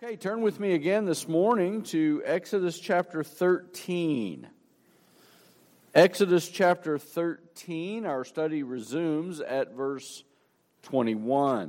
Okay, turn with me again this morning to Exodus chapter 13. Exodus chapter 13, our study resumes at verse 21.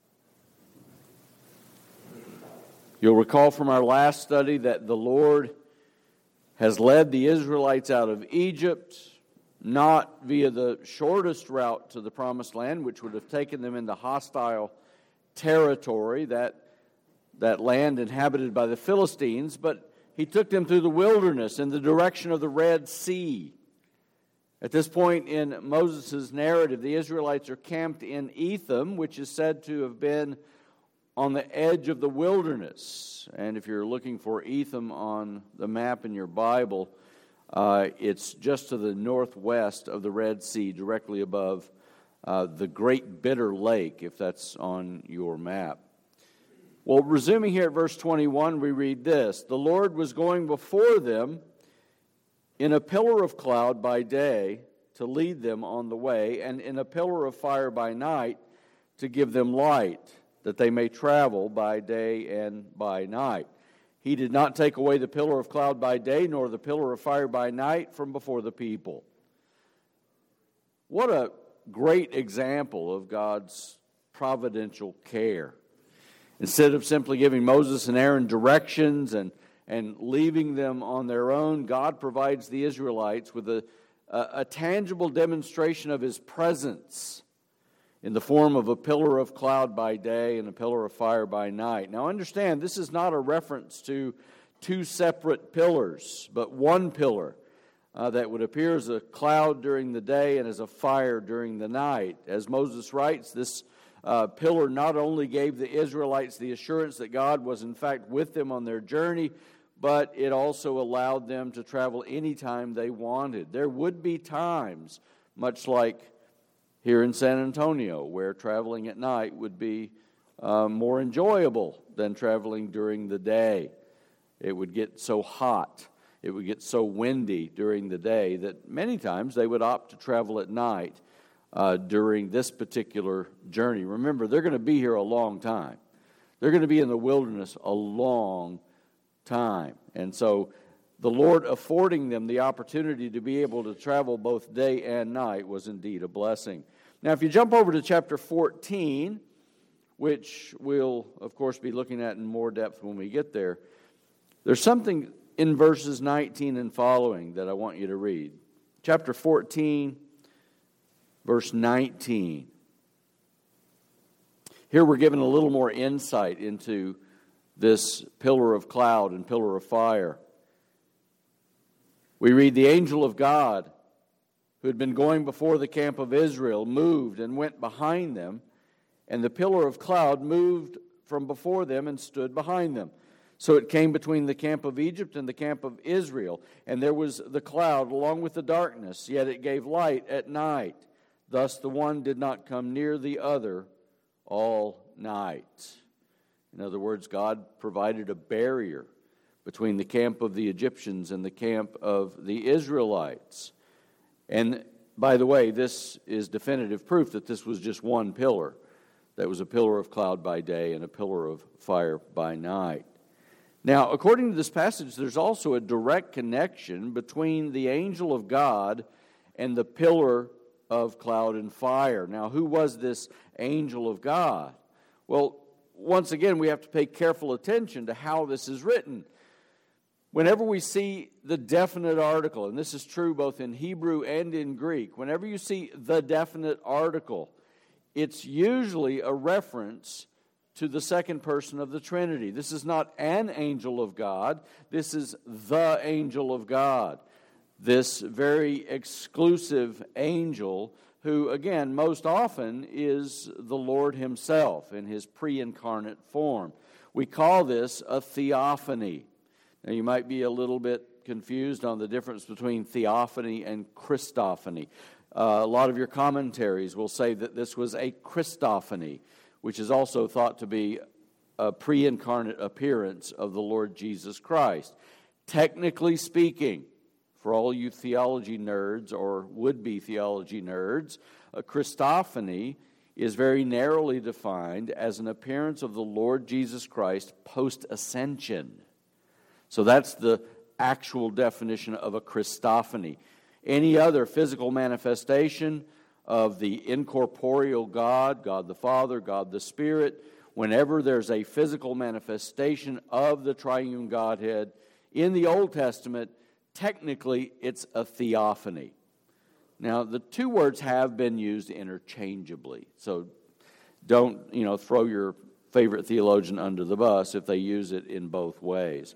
You'll recall from our last study that the Lord has led the Israelites out of Egypt, not via the shortest route to the Promised Land, which would have taken them into hostile territory, that land inhabited by the Philistines, but he took them through the wilderness in the direction of the Red Sea. At this point in Moses' narrative, the Israelites are camped in Etham, which is said to have been on the edge of the wilderness. And if you're looking for Etham on the map in your Bible, it's just to the northwest of the Red Sea, directly above the Great Bitter Lake, if that's on your map. Well, resuming here at verse 21, we read this: "The Lord was going before them in a pillar of cloud by day to lead them on the way, and in a pillar of fire by night to give them light, that they may travel by day and by night. He did not take away the pillar of cloud by day, nor the pillar of fire by night from before the people." What a great example of God's providential care. Instead of simply giving Moses and Aaron directions and leaving them on their own, God provides the Israelites with a tangible demonstration of His presence in the form of a pillar of cloud by day and a pillar of fire by night. Now understand, this is not a reference to two separate pillars, but one pillar that would appear as a cloud during the day and as a fire during the night. As Moses writes, this pillar not only gave the Israelites the assurance that God was in fact with them on their journey, but it also allowed them to travel anytime they wanted. There would be times, much like here in San Antonio, where traveling at night would be more enjoyable than traveling during the day. It would get so hot, it would get so windy during the day that many times they would opt to travel at night during this particular journey. Remember, they're going to be here a long time. They're going to be in the wilderness a long time. And so the Lord affording them the opportunity to be able to travel both day and night was indeed a blessing. Now, if you jump over to chapter 14, which we'll, of course, be looking at in more depth when we get there, there's something in verses 19 and following that I want you to read. Chapter 14, verse 19. Here we're given a little more insight into this pillar of cloud and pillar of fire. We read, "The angel of God, who had been going before the camp of Israel, moved and went behind them, and the pillar of cloud moved from before them and stood behind them. So it came between the camp of Egypt and the camp of Israel, and there was the cloud along with the darkness, yet it gave light at night. Thus the one did not come near the other all night." In other words, God provided a barrier between the camp of the Egyptians and the camp of the Israelites. And by the way, this is definitive proof that this was just one pillar. That was a pillar of cloud by day and a pillar of fire by night. Now, according to this passage, there's also a direct connection between the angel of God and the pillar of cloud and fire. Now, who was this angel of God? Well, once again, we have to pay careful attention to how this is written. Whenever we see the definite article, and this is true both in Hebrew and in Greek, whenever you see the definite article, it's usually a reference to the second person of the Trinity. This is not an angel of God. This is the angel of God. This very exclusive angel who, again, most often is the Lord Himself in His pre-incarnate form. We call this a theophany. Now, you might be a little bit confused on the difference between theophany and Christophany. A lot of your commentaries will say that this was a Christophany, which is also thought to be a pre-incarnate appearance of the Lord Jesus Christ. Technically speaking, for all you theology nerds or would-be theology nerds, a Christophany is very narrowly defined as an appearance of the Lord Jesus Christ post-ascension. So that's the actual definition of a Christophany. Any other physical manifestation of the incorporeal God, God the Father, God the Spirit, whenever there's a physical manifestation of the triune Godhead in the Old Testament, technically it's a theophany. Now, the two words have been used interchangeably, so don't, throw your favorite theologian under the bus if they use it in both ways.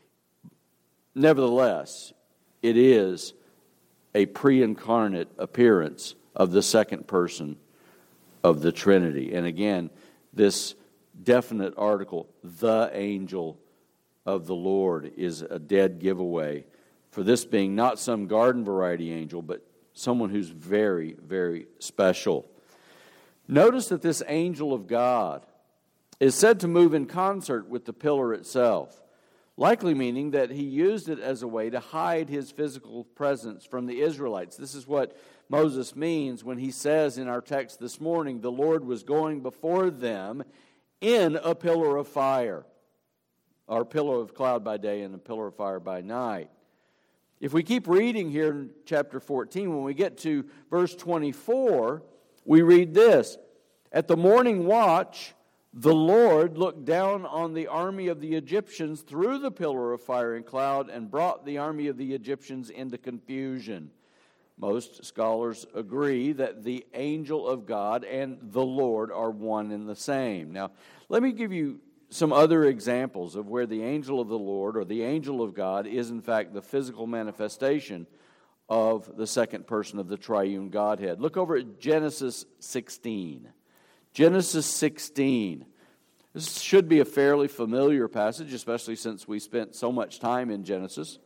Nevertheless, it is a pre-incarnate appearance of the second person of the Trinity. And again, this definite article, the angel of the Lord, is a dead giveaway for this being not some garden variety angel, but someone who's very, very special. Notice that this angel of God is said to move in concert with the pillar itself, likely meaning that he used it as a way to hide his physical presence from the Israelites. This is what Moses means when he says in our text this morning, the Lord was going before them in a pillar of fire, or a pillar of cloud by day and a pillar of fire by night. If we keep reading here in chapter 14, when we get to verse 24, we read this: "At the morning watch, the Lord looked down on the army of the Egyptians through the pillar of fire and cloud and brought the army of the Egyptians into confusion." Most scholars agree that the angel of God and the Lord are one and the same. Now, let me give you some other examples of where the angel of the Lord or the angel of God is in fact the physical manifestation of the second person of the triune Godhead. Look over at Genesis 16. Genesis 16. This should be a fairly familiar passage, especially since we spent so much time in Genesis.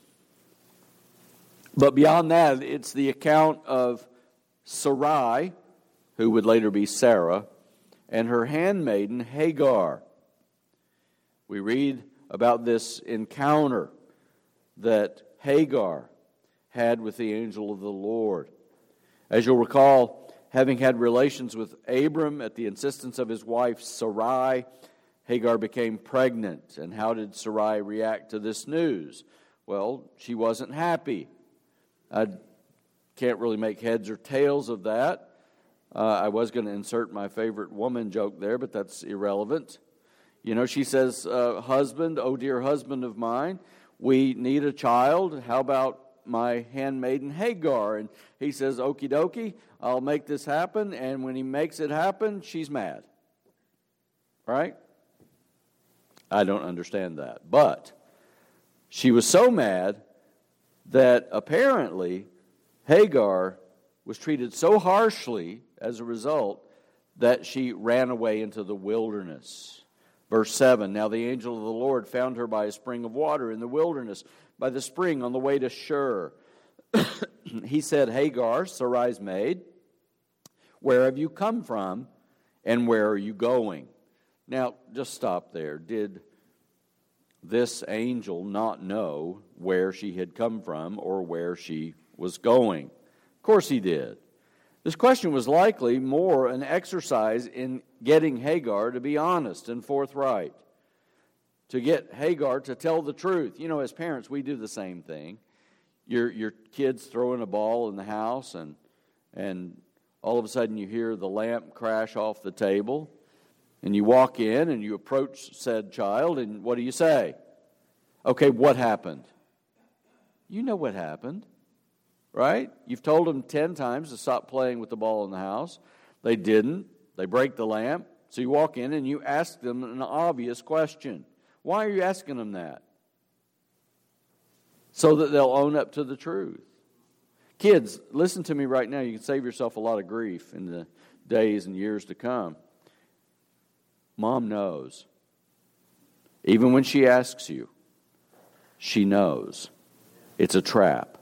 But beyond that, it's the account of Sarai, who would later be Sarah, and her handmaiden Hagar. We read about this encounter that Hagar had with the angel of the Lord. As you'll recall, having had relations with Abram at the insistence of his wife Sarai, Hagar became pregnant. And how did Sarai react to this news? Well, she wasn't happy. I can't really make heads or tails of that. I was going to insert my favorite woman joke there, but that's irrelevant. She says, husband, oh dear husband of mine, we need a child. How about my handmaiden Hagar? And he says, okie dokie, I'll make this happen. And when he makes it happen, she's mad. Right? I don't understand that. But she was so mad that apparently Hagar was treated so harshly as a result that she ran away into the wilderness. Verse 7, "Now the angel of the Lord found her by a spring of water in the wilderness, by the spring on the way to Shur. He said, Hagar, Sarai's maid, where have you come from and where are you going?" Now, just stop there. Did this angel not know where she had come from or where she was going? Of course he did. This question was likely more an exercise in getting Hagar to be honest and forthright, to get Hagar to tell the truth. As parents, we do the same thing. Your kid's throwing a ball in the house, and all of a sudden you hear the lamp crash off the table, and you walk in and you approach said child, and what do you say? Okay, what happened? You know what happened, right? You've told them 10 times to stop playing with the ball in the house. They didn't. They break the lamp. So you walk in and you ask them an obvious question. Why are you asking them that? So that they'll own up to the truth. Kids, listen to me right now. You can save yourself a lot of grief in the days and years to come. Mom knows. Even when she asks you, she knows. It's a trap.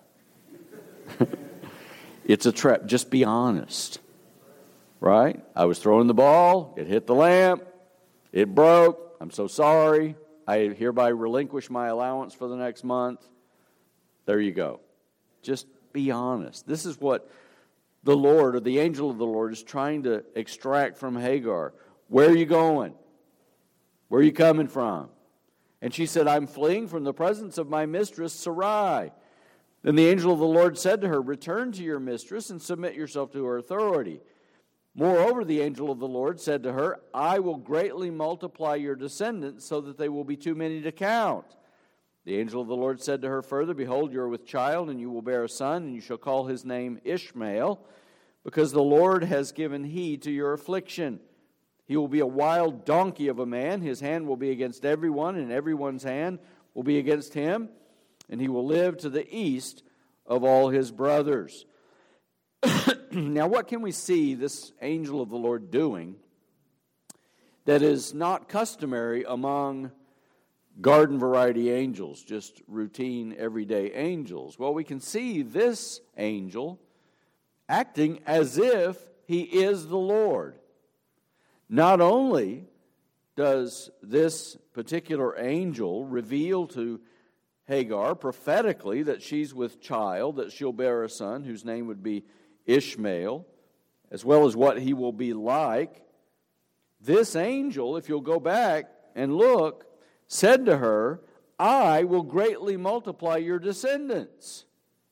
It's a trap. Just be honest. Right? I was throwing the ball. It hit the lamp. It broke. I'm so sorry. I hereby relinquish my allowance for the next month. There you go. Just be honest. This is what the Lord, or the angel of the Lord, is trying to extract from Hagar, where are you going? Where are you coming from? And she said, I'm fleeing from the presence of my mistress Sarai. Then the angel of the Lord said to her, return to your mistress and submit yourself to her authority. Moreover, the angel of the Lord said to her, I will greatly multiply your descendants so that they will be too many to count. The angel of the Lord said to her further, behold, you are with child, and you will bear a son, and you shall call his name Ishmael, because the Lord has given heed to your affliction. He will be a wild donkey of a man. His hand will be against everyone, and everyone's hand will be against him, and he will live to the east of all his brothers. Now, what can we see this angel of the Lord doing that is not customary among garden variety angels, just routine everyday angels? Well, we can see this angel acting as if he is the Lord. Not only does this particular angel reveal to Hagar prophetically that she's with child, that she'll bear a son whose name would be Ishmael, as well as what he will be like, this angel, if you'll go back and look, said to her, I will greatly multiply your descendants.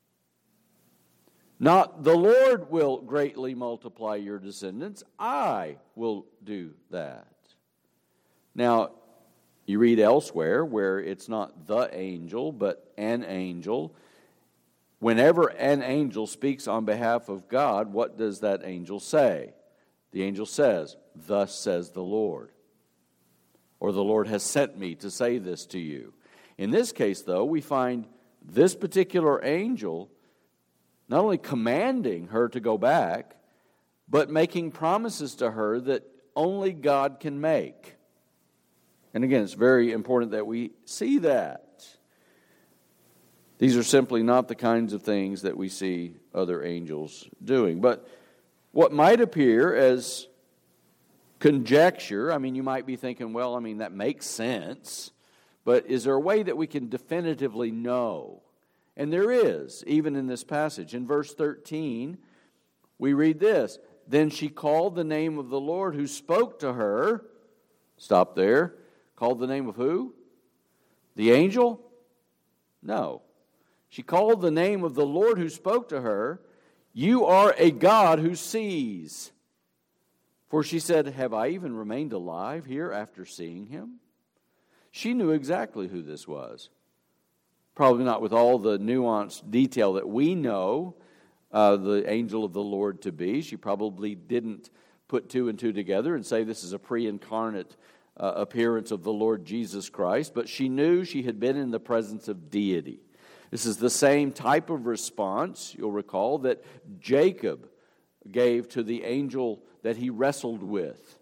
Not the Lord will greatly multiply your descendants, I will do that. Now, you read elsewhere where it's not the angel, but an angel. Whenever an angel speaks on behalf of God, what does that angel say? The angel says, thus says the Lord. Or the Lord has sent me to say this to you. In this case, though, we find this particular angel not only commanding her to go back, but making promises to her that only God can make. And again, it's very important that we see that. These are simply not the kinds of things that we see other angels doing. But what might appear as conjecture, you might be thinking, well, that makes sense. But is there a way that we can definitively know? And there is, even in this passage. In verse 13, we read this. Then she called the name of the Lord who spoke to her. Stop there. Called the name of who? The angel? No. She called the name of the Lord who spoke to her. You are a God who sees. For she said, have I even remained alive here after seeing him? She knew exactly who this was. Probably not with all the nuanced detail that we know the angel of the Lord to be. She probably didn't put two and two together and say this is a pre-incarnate appearance of the Lord Jesus Christ, but she knew she had been in the presence of deity. This is the same type of response, you'll recall, that Jacob gave to the angel that he wrestled with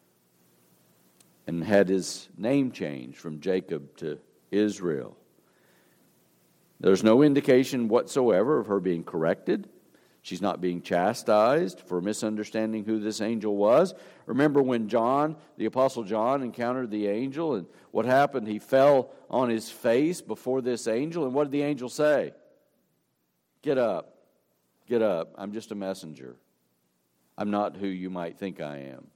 and had his name changed from Jacob to Israel. There's no indication whatsoever of her being corrected. She's not being chastised for misunderstanding who this angel was. Remember when John, the Apostle John, encountered the angel, and what happened? He fell on his face before this angel, and what did the angel say? Get up. Get up. I'm just a messenger. I'm not who you might think I am.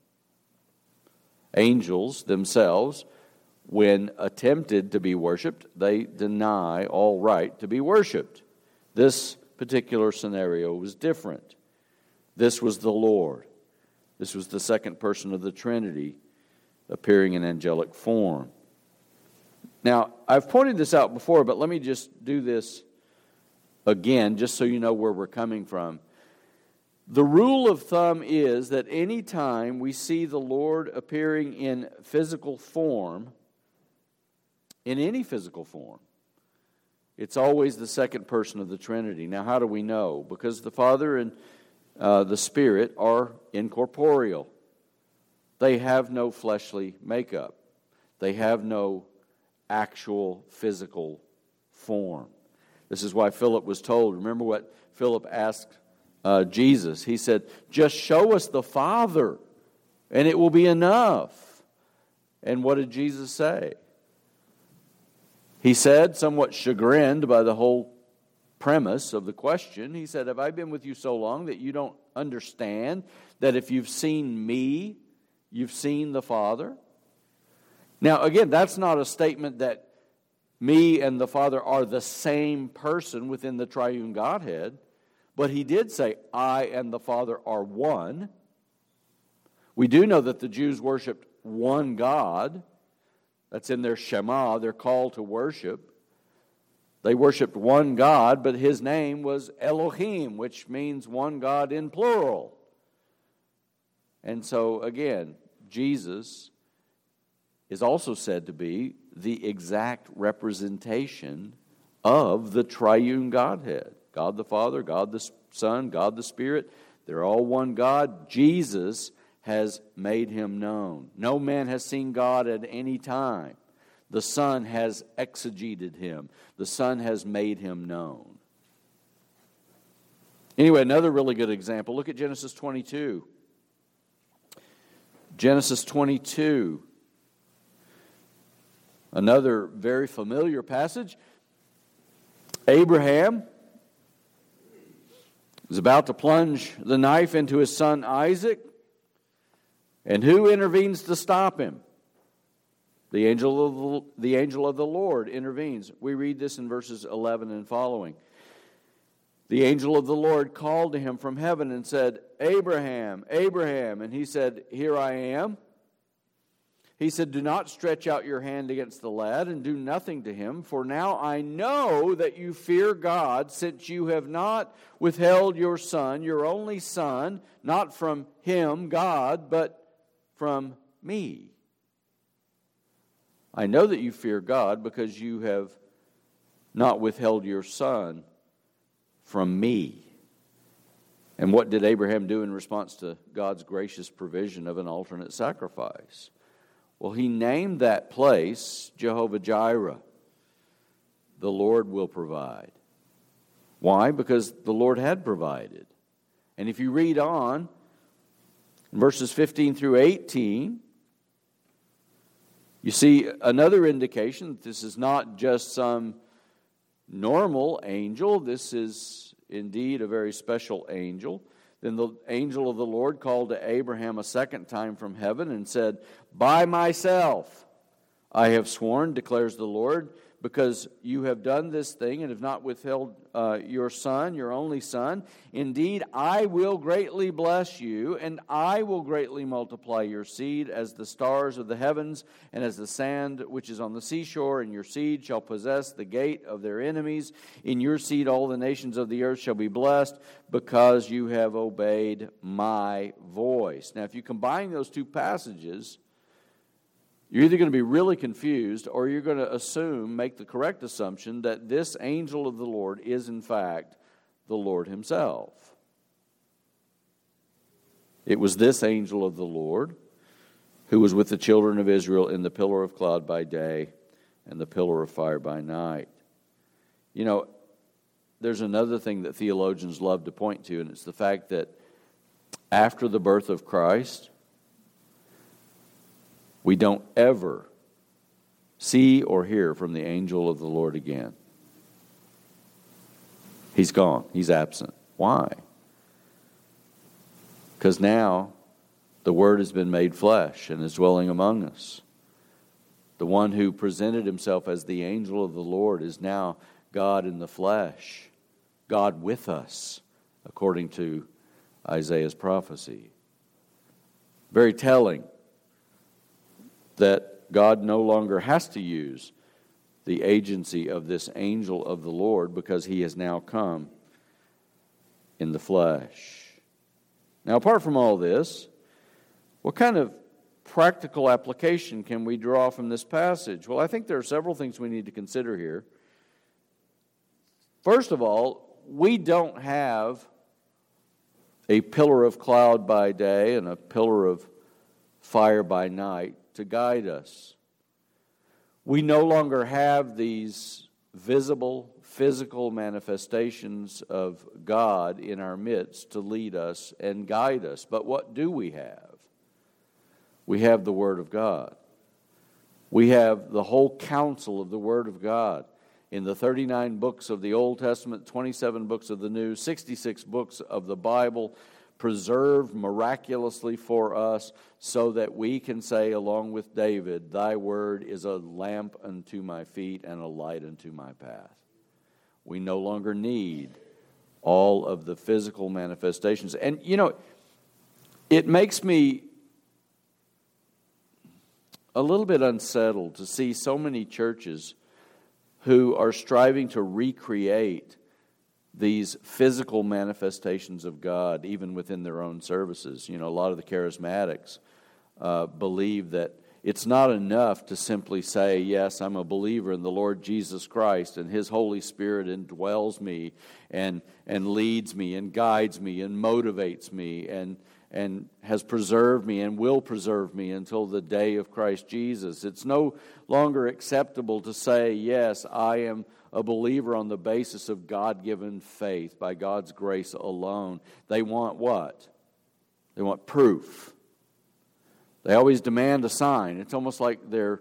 Angels themselves, when attempted to be worshipped, they deny all right to be worshipped. This particular scenario was different. This was the Lord. This was the second person of the Trinity appearing in angelic form. Now, I've pointed this out before, but let me just do this again, just so you know where we're coming from. The rule of thumb is that any time we see the Lord appearing in physical form, in any physical form, it's always the second person of the Trinity. Now, how do we know? Because the Father and the Spirit are incorporeal. They have no fleshly makeup. They have no actual physical form. This is why Philip was told. Remember what Philip asked Jesus. He said, just show us the Father, and it will be enough. And what did Jesus say? He said, somewhat chagrined by the whole premise of the question, he said, have I been with you so long that you don't understand that if you've seen me, you've seen the Father? Now, again, that's not a statement that me and the Father are the same person within the triune Godhead, but he did say, I and the Father are one. We do know that the Jews worshiped one God. That's in their Shema, their call to worship. They worshiped one God, but his name was Elohim, which means one God in plural. And so, again, Jesus is also said to be the exact representation of the triune Godhead. God the Father, God the Son, God the Spirit. They're all one God. Jesus has made him known. No man has seen God at any time. The Son has exegeted him. The Son has made him known. Anyway, another really good example. Look at Genesis 22. Genesis 22. Another very familiar passage. Abraham is about to plunge the knife into his son Isaac. And who intervenes to stop him? The angel of the Lord intervenes. We read this in verses 11 and following. The angel of the Lord called to him from heaven and said, Abraham, Abraham. And he said, Here I am. He said, Do not stretch out your hand against the lad and do nothing to him, for now I know that you fear God, since you have not withheld your son, your only son, not from him, God, but from me. I know that you fear God because you have not withheld your son from me. And what did Abraham do in response to God's gracious provision of an alternate sacrifice? Well, he named that place Jehovah Jireh. The Lord will provide. Why? Because the Lord had provided. And if you read on, verses 15 through 18, you see another indication that this is not just some normal angel. This is indeed a very special angel. Then the angel of the Lord called to Abraham a second time from heaven and said, By myself I have sworn, declares the Lord, because you have done this thing and have not withheld your son, your only son. Indeed, I will greatly bless you, and I will greatly multiply your seed as the stars of the heavens and as the sand which is on the seashore. And your seed shall possess the gate of their enemies. In your seed all the nations of the earth shall be blessed, because you have obeyed my voice. Now, if you combine those two passages, you're either going to be really confused, or you're going to make the correct assumption that this angel of the Lord is in fact the Lord himself. It was this angel of the Lord who was with the children of Israel in the pillar of cloud by day and the pillar of fire by night. You know, there's another thing that theologians love to point to, and it's the fact that after the birth of Christ, we don't ever see or hear from the angel of the Lord again. He's gone. He's absent. Why? Because now the Word has been made flesh and is dwelling among us. The one who presented himself as the angel of the Lord is now God in the flesh, God with us, according to Isaiah's prophecy. Very telling that God no longer has to use the agency of this angel of the Lord, because he has now come in the flesh. Now, apart from all this, what kind of practical application can we draw from this passage? Well, I think there are several things we need to consider here. First of all, we don't have a pillar of cloud by day and a pillar of fire by night to guide us. We no longer have these visible, physical manifestations of God in our midst to lead us and guide us. But what do we have? We have the Word of God. We have the whole counsel of the Word of God. In the 39 books of the Old Testament, 27 books of the New, 66 books of the Bible, preserved miraculously for us so that we can say, along with David, thy word is a lamp unto my feet and a light unto my path. We no longer need all of the physical manifestations. And, it makes me a little bit unsettled to see so many churches who are striving to recreate these physical manifestations of God, even within their own services. A lot of the charismatics believe that it's not enough to simply say, yes, I'm a believer in the Lord Jesus Christ, and His Holy Spirit indwells me and leads me and guides me and motivates me and has preserved me and will preserve me until the day of Christ Jesus. It's no longer acceptable to say, yes, I am a believer on the basis of God-given faith, by God's grace alone. They want what? They want proof. They always demand a sign. It's almost like they're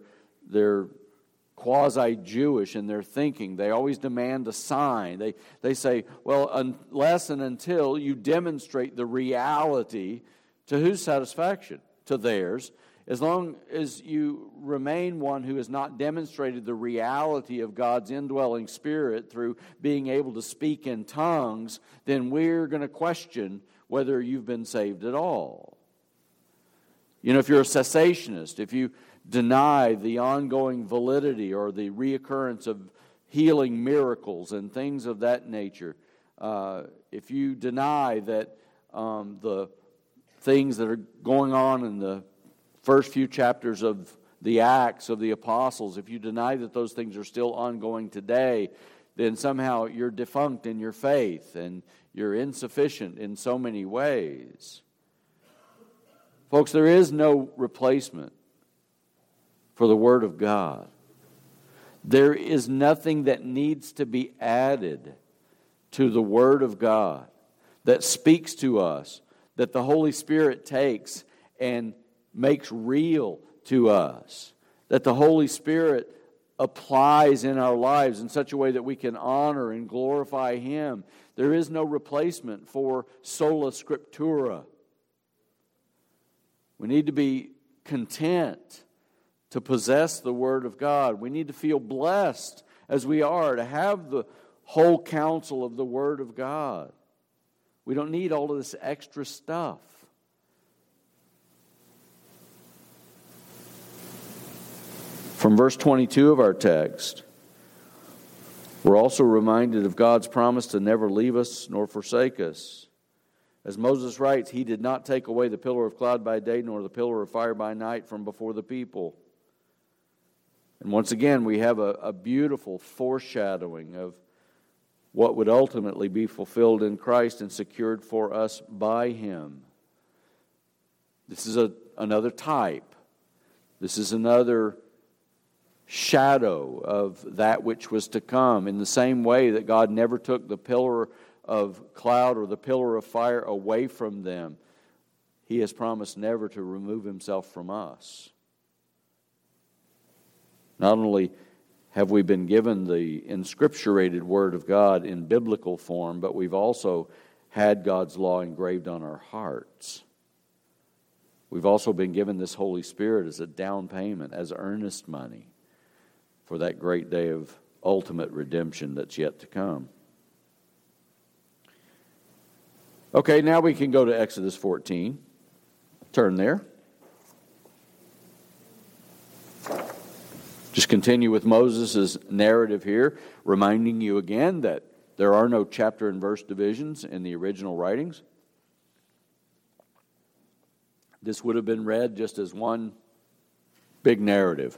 quasi-Jewish in their thinking. They always demand a sign. They say, well, unless and until you demonstrate the reality, to whose satisfaction? To theirs. As long as you remain one who has not demonstrated the reality of God's indwelling Spirit through being able to speak in tongues, then we're going to question whether you've been saved at all. If you're a cessationist, if you deny the ongoing validity or the reoccurrence of healing miracles and things of that nature, if you deny that the things that are going on in the first few chapters of the Acts of the Apostles, if you deny that those things are still ongoing today, then somehow you're defunct in your faith and you're insufficient in so many ways. Folks, there is no replacement for the Word of God. There is nothing that needs to be added to the Word of God that speaks to us, that the Holy Spirit takes and makes real to us, that the Holy Spirit applies in our lives in such a way that we can honor and glorify Him. There is no replacement for sola scriptura. We need to be content to possess the Word of God. We need to feel blessed as we are to have the whole counsel of the Word of God. We don't need all of this extra stuff. From verse 22 of our text, we're also reminded of God's promise to never leave us nor forsake us. As Moses writes, He did not take away the pillar of cloud by day nor the pillar of fire by night from before the people. And once again, we have a beautiful foreshadowing of what would ultimately be fulfilled in Christ and secured for us by Him. This is another type. This is another shadow of that which was to come, in the same way that God never took the pillar of cloud or the pillar of fire away from them. He has promised never to remove Himself from us. Not only have we been given the inscripturated Word of God in biblical form, but we've also had God's law engraved on our hearts. We've also been given this Holy Spirit as a down payment, as earnest money for that great day of ultimate redemption that's yet to come. Okay, now we can go to Exodus 14. Turn there. Just continue with Moses' narrative here, reminding you again that there are no chapter and verse divisions in the original writings. This would have been read just as one big narrative.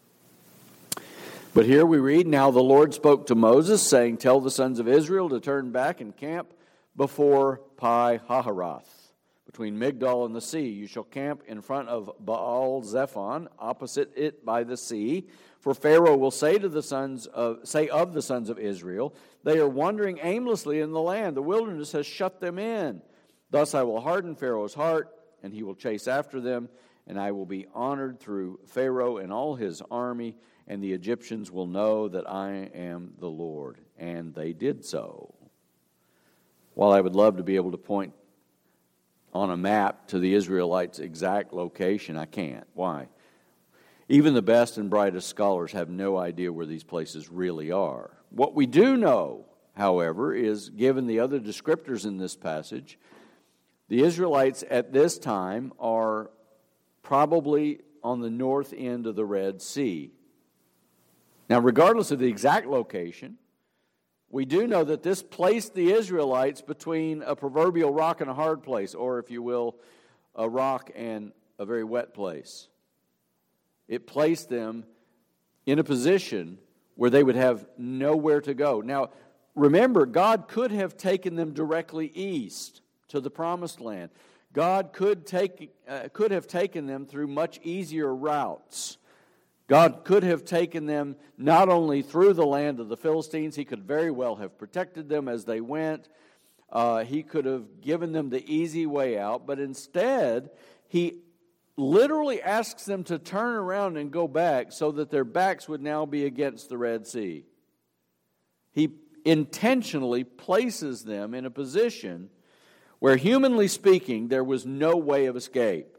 But here we read, Now the Lord spoke to Moses, saying, Tell the sons of Israel to turn back and camp before Pi-hahiroth, between Migdol and the sea. You shall camp in front of Baal-zephon, opposite it by the sea. For Pharaoh will say of the sons of Israel, They are wandering aimlessly in the land. The wilderness has shut them in. Thus I will harden Pharaoh's heart, and he will chase after them, and I will be honored through Pharaoh and all his army, and the Egyptians will know that I am the Lord. And they did so. While I would love to be able to point on a map to the Israelites' exact location. I can't. Why? Even the best and brightest scholars have no idea where these places really are. What we do know, however, is given the other descriptors in this passage, the Israelites at this time are probably on the north end of the Red Sea. Now, regardless of the exact location, we do know that this placed the Israelites between a proverbial rock and a hard place, or if you will, a rock and a very wet place. It placed them in a position where they would have nowhere to go. Now, remember, God could have taken them directly east to the Promised Land. God could have taken them through much easier routes. God could have taken them not only through the land of the Philistines, He could very well have protected them as they went. He could have given them the easy way out, but instead, He literally asks them to turn around and go back so that their backs would now be against the Red Sea. He intentionally places them in a position where, humanly speaking, there was no way of escape.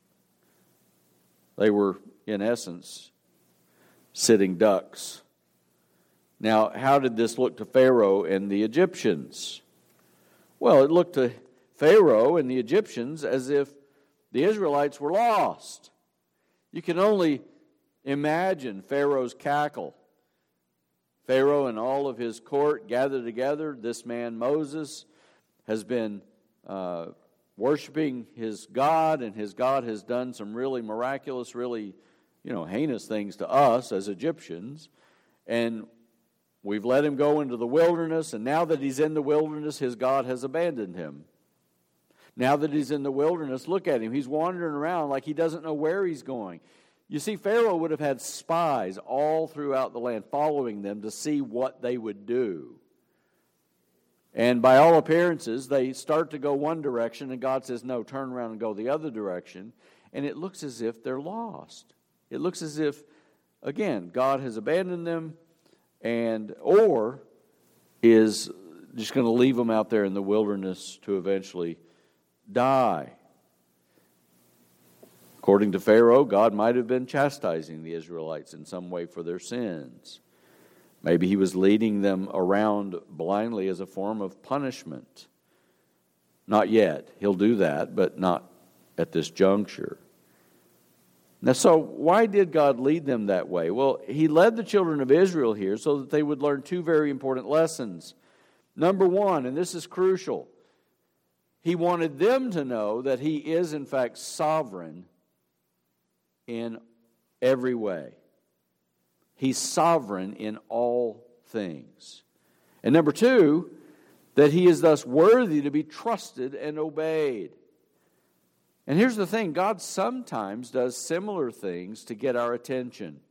They were, in essence, sitting ducks. Now, how did this look to Pharaoh and the Egyptians? Well, it looked to Pharaoh and the Egyptians as if the Israelites were lost. You can only imagine Pharaoh's cackle. Pharaoh and all of his court gathered together. This man, Moses, has been worshiping his God, and his God has done some really miraculous, really, heinous things to us as Egyptians. And we've let him go into the wilderness, and now that he's in the wilderness, his God has abandoned him. Now that he's in the wilderness, look at him. He's wandering around like he doesn't know where he's going. You see, Pharaoh would have had spies all throughout the land following them to see what they would do. And by all appearances, they start to go one direction, and God says, no, turn around and go the other direction. And it looks as if they're lost. It looks as if, again, God has abandoned them or is just going to leave them out there in the wilderness to eventually die. According to Pharaoh, God might have been chastising the Israelites in some way for their sins. Maybe he was leading them around blindly as a form of punishment. Not yet. He'll do that, but not at this juncture. Now, so why did God lead them that way? Well, He led the children of Israel here so that they would learn two very important lessons. Number one, and this is crucial, He wanted them to know that He is, in fact, sovereign in every way. He's sovereign in all things. And number two, that He is thus worthy to be trusted and obeyed. And here's the thing, God sometimes does similar things to get our attention.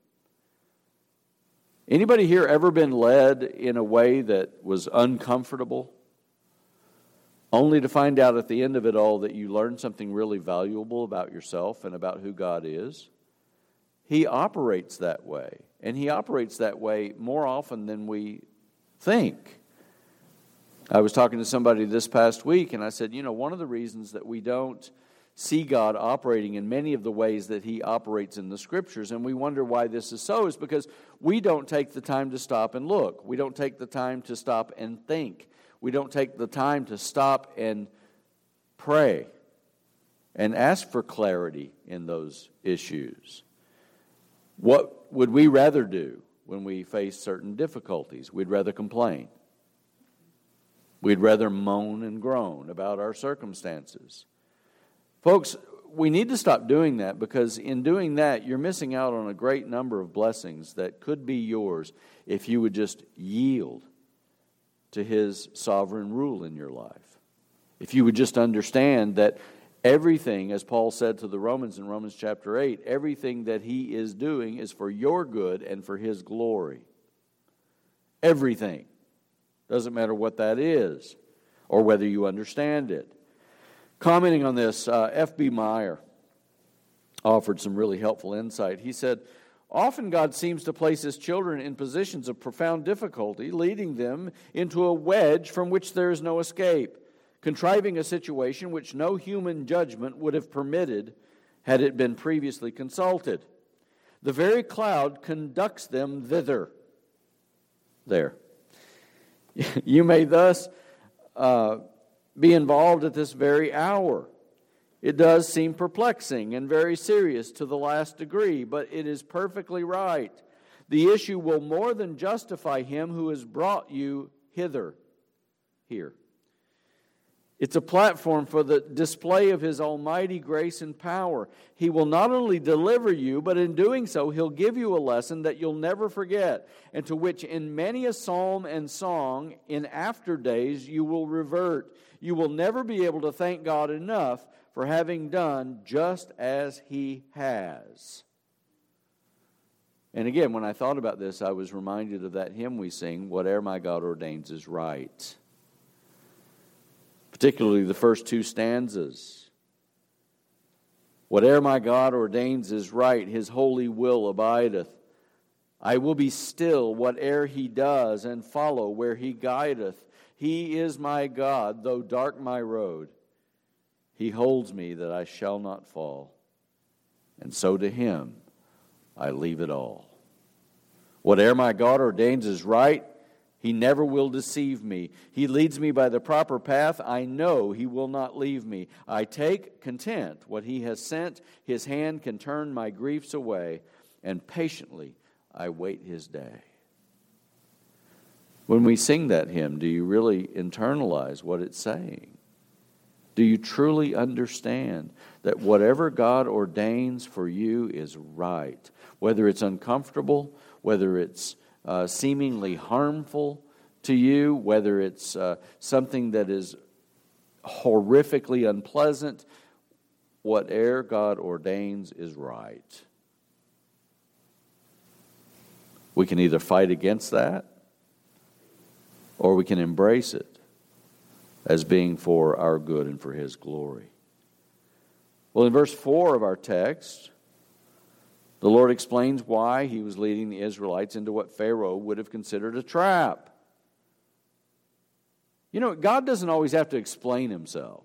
Anybody here ever been led in a way that was uncomfortable? Only to find out at the end of it all that you learned something really valuable about yourself and about who God is? He operates that way. And He operates that way more often than we think. I was talking to somebody this past week, and I said, one of the reasons that we don't see God operating in many of the ways that He operates in the Scriptures, and we wonder why this is so, is because we don't take the time to stop and look. We don't take the time to stop and think. We don't take the time to stop and pray and ask for clarity in those issues. What would we rather do when we face certain difficulties? We'd rather complain. We'd rather moan and groan about our circumstances. Folks, we need to stop doing that, because in doing that, you're missing out on a great number of blessings that could be yours if you would just yield to His sovereign rule in your life. If you would just understand that everything, as Paul said to the Romans in Romans chapter 8, everything that He is doing is for your good and for His glory. Everything. Doesn't matter what that is or whether you understand it. Commenting on this, F.B. Meyer offered some really helpful insight. He said, often God seems to place His children in positions of profound difficulty, leading them into a wedge from which there is no escape. contriving a situation which no human judgment would have permitted had it been previously consulted. The very cloud conducts them thither. There. You may thus be involved at this very hour. It does seem perplexing and very serious to the last degree, but it is perfectly right. The issue will more than justify him who has brought you hither, here. It's a platform for the display of His almighty grace and power. He will not only deliver you, but in doing so, He'll give you a lesson that you'll never forget, and to which in many a psalm and song in after days you will revert. You will never be able to thank God enough for having done just as He has. And again, when I thought about this, I was reminded of that hymn we sing, "Whate'er my God ordains is right." Particularly the first two stanzas. Whate'er my God ordains is right, His holy will abideth. I will be still, whate'er He does, and follow where He guideth. He is my God, though dark my road. He holds me that I shall not fall. And so to Him I leave it all. Whate'er my God ordains is right, He never will deceive me. He leads me by the proper path. I know He will not leave me. I take content what He has sent. His hand can turn my griefs away, and patiently I wait His day. When we sing that hymn, do you really internalize what it's saying? Do you truly understand that whatever God ordains for you is right? Whether it's uncomfortable, whether it's seemingly harmful to you, whether it's something that is horrifically unpleasant, whatever God ordains is right. We can either fight against that, or we can embrace it as being for our good and for His glory. Well, in verse 4 of our text, the Lord explains why He was leading the Israelites into what Pharaoh would have considered a trap. You know, God doesn't always have to explain Himself.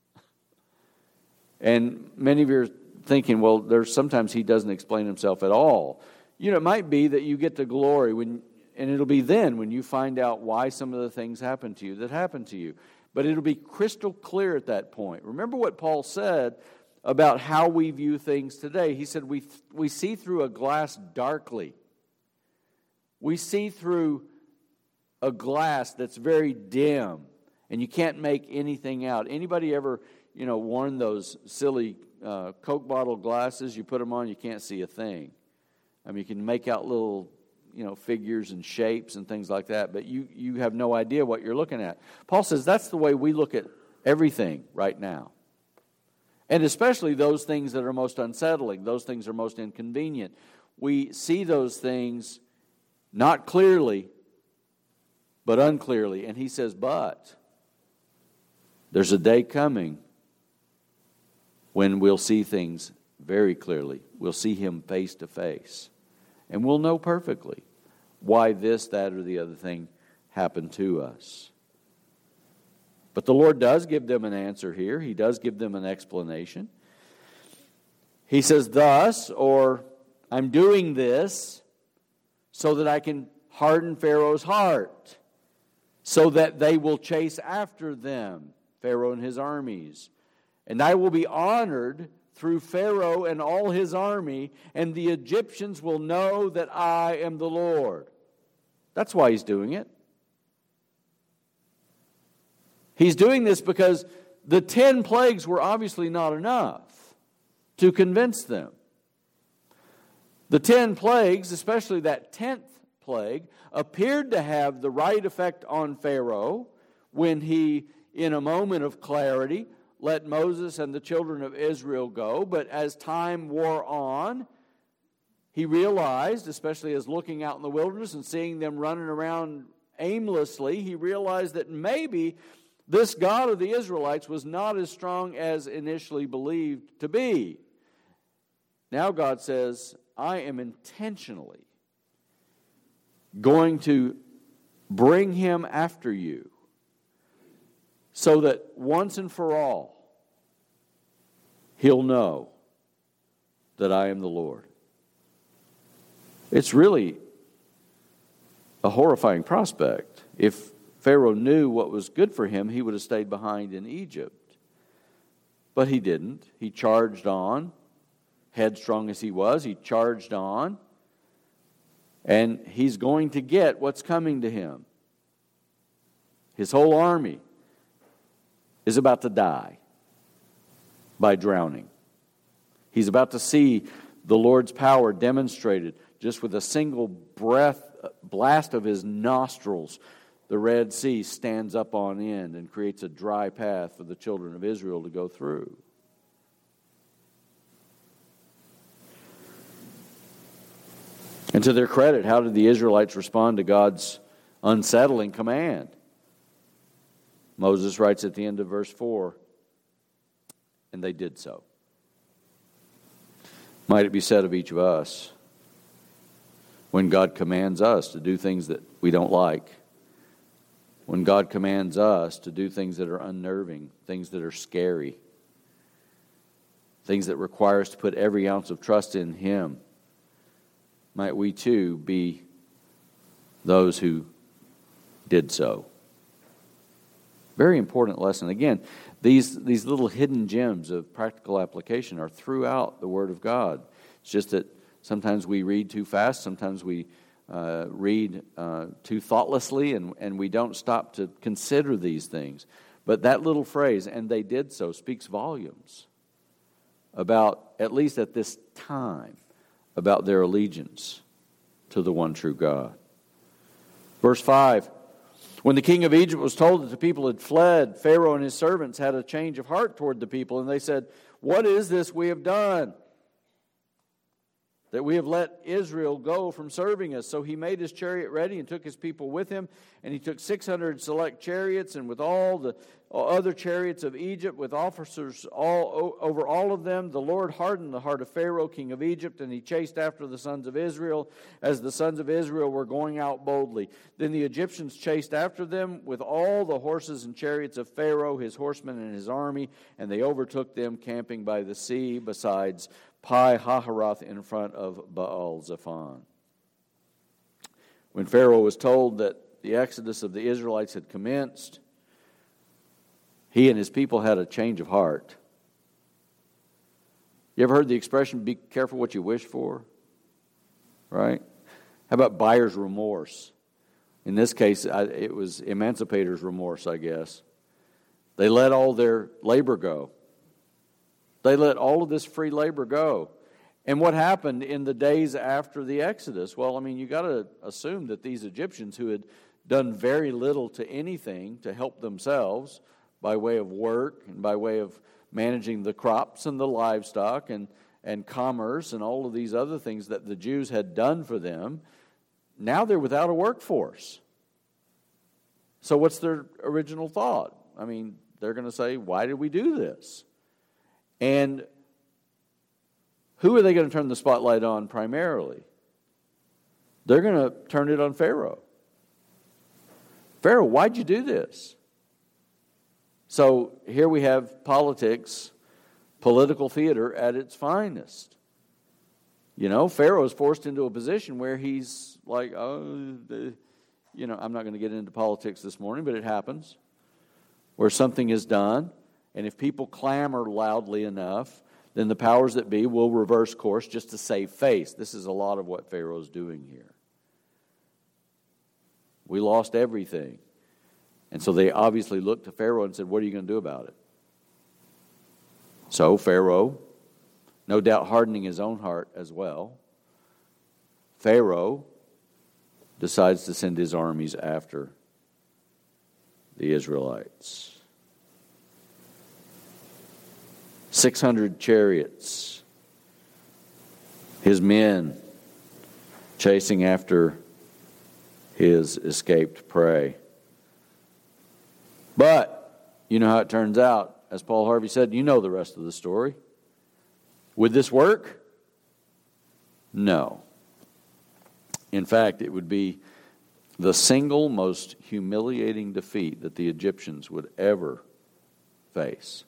And many of you are thinking, well, there's sometimes He doesn't explain Himself at all. You know, it might be that you get to glory, and it'll be then when you find out why some of the things happen to you that happen to you. But it'll be crystal clear at that point. Remember what Paul said about how we view things today. He said we see through a glass darkly. We see through a glass that's very dim, and you can't make anything out. Anybody ever, worn those silly Coke bottle glasses? You put them on, you can't see a thing. I mean, you can make out little, figures and shapes and things like that, but you have no idea what you're looking at. Paul says that's the way we look at everything right now. And especially those things that are most unsettling, those things that are most inconvenient. We see those things not clearly, but unclearly. And he says, but there's a day coming when we'll see things very clearly. We'll see Him face to face. And we'll know perfectly why this, that, or the other thing happened to us. But the Lord does give them an answer here. He does give them an explanation. He says, thus, or I'm doing this so that I can harden Pharaoh's heart, so that they will chase after them, Pharaoh and his armies. And I will be honored through Pharaoh and all his army, and the Egyptians will know that I am the Lord. That's why He's doing it. He's doing this because the 10 plagues were obviously not enough to convince them. The 10 plagues, especially that 10th plague, appeared to have the right effect on Pharaoh when he, in a moment of clarity, let Moses and the children of Israel go. But as time wore on, he realized, especially as looking out in the wilderness and seeing them running around aimlessly, he realized that maybe this God of the Israelites was not as strong as initially believed to be. Now God says, I am intentionally going to bring him after you, so that once and for all, he'll know that I am the Lord. It's really a horrifying prospect. If Pharaoh knew what was good for him, he would have stayed behind in Egypt. But he didn't. He charged on. Headstrong as he was, he charged on. And he's going to get what's coming to him. His whole army is about to die by drowning. He's about to see the Lord's power demonstrated just with a single blast of his nostrils. The Red Sea stands up on end and creates a dry path for the children of Israel to go through. And to their credit, how did the Israelites respond to God's unsettling command? Moses writes at the end of verse 4, and they did so. Might it be said of each of us, when God commands us to do things that we don't like, when God commands us to do things that are unnerving, things that are scary, things that require us to put every ounce of trust in Him, might we too be those who did so. Very important lesson. Again, these little hidden gems of practical application are throughout the Word of God. It's just that sometimes we read too fast, sometimes we read too thoughtlessly, and we don't stop to consider these things. But that little phrase, "and they did so," speaks volumes about, at least at this time, about their allegiance to the one true God. Verse 5, when the king of Egypt was told that the people had fled, Pharaoh and his servants had a change of heart toward the people, and they said, "What is this we have done, that we have let Israel go from serving us?" So he made his chariot ready and took his people with him, and he took 600 select chariots, and with all the other chariots of Egypt, with officers over all of them, the Lord hardened the heart of Pharaoh, king of Egypt, and he chased after the sons of Israel as the sons of Israel were going out boldly. Then the Egyptians chased after them with all the horses and chariots of Pharaoh, his horsemen and his army, and they overtook them camping by the sea besides Pi-hahiroth in front of Baal-zephon. When Pharaoh was told that the exodus of the Israelites had commenced, he and his people had a change of heart. You ever heard the expression, "Be careful what you wish for"? Right? How about buyer's remorse? In this case, it was emancipator's remorse, I guess. They let all their labor go. They let all of this free labor go. And what happened in the days after the Exodus? Well, I mean, you got to assume that these Egyptians, who had done very little to anything to help themselves by way of work and by way of managing the crops and the livestock and commerce and all of these other things that the Jews had done for them, now they're without a workforce. So what's their original thought? I mean, they're going to say, "Why did we do this?" And who are they going to turn the spotlight on primarily? They're going to turn it on Pharaoh. "Pharaoh, why'd you do this?" So here we have politics, political theater at its finest. You know, Pharaoh's forced into a position where he's like, I'm not going to get into politics this morning, but it happens, where something is done, and if people clamor loudly enough, then the powers that be will reverse course just to save face. This is a lot of what Pharaoh's doing here. We lost everything. And so they obviously looked to Pharaoh and said, "What are you going to do about it?" So Pharaoh, no doubt hardening his own heart as well, Pharaoh decides to send his armies after the Israelites. 600 chariots, his men chasing after his escaped prey. But you know how it turns out. As Paul Harvey said, you know the rest of the story. Would this work? No. In fact, it would be the single most humiliating defeat that the Egyptians would ever face.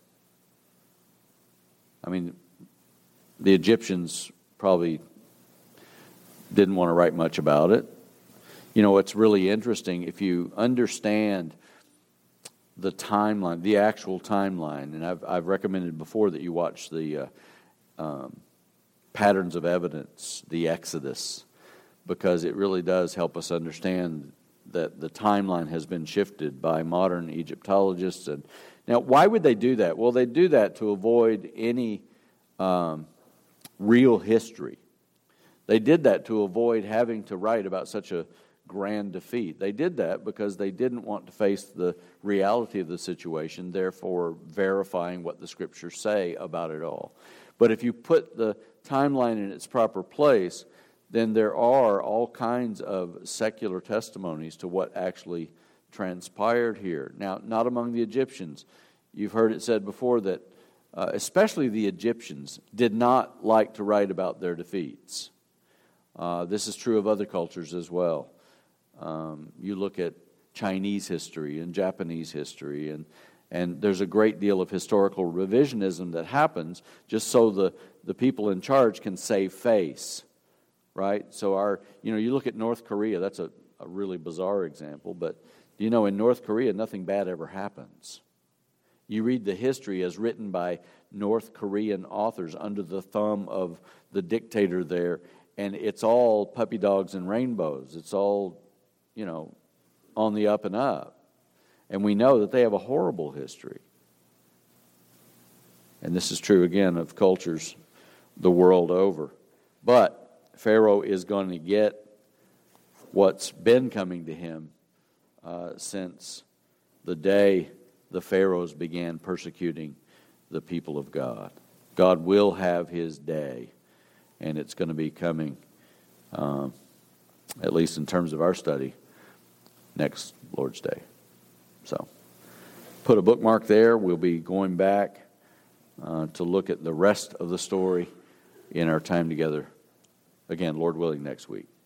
I mean, the Egyptians probably didn't want to write much about it. You know, it's really interesting if you understand the timeline, the actual timeline, and I've recommended before that you watch the Patterns of Evidence, the Exodus, because it really does help us understand that the timeline has been shifted by modern Egyptologists. And now, why would they do that? Well, they do that to avoid any real history. They did that to avoid having to write about such a grand defeat. They did that because they didn't want to face the reality of the situation, therefore verifying what the Scriptures say about it all. But if you put the timeline in its proper place, then there are all kinds of secular testimonies to what actually transpired here. Now, not among the Egyptians. You've heard it said before that especially the Egyptians did not like to write about their defeats. This is true of other cultures as well. You look at Chinese history and Japanese history, and there's a great deal of historical revisionism that happens just so the people in charge can save face, right? So you look at North Korea, that's a really bizarre example, but in North Korea, nothing bad ever happens. You read the history as written by North Korean authors under the thumb of the dictator there, and it's all puppy dogs and rainbows. It's all, on the up and up. And we know that they have a horrible history. And this is true, again, of cultures the world over. But Pharaoh is going to get what's been coming to him since the day the Pharaohs began persecuting the people of God. God will have his day, and it's going to be coming, at least in terms of our study, next Lord's Day. So, put a bookmark there. We'll be going back to look at the rest of the story in our time together, again, Lord willing, next week.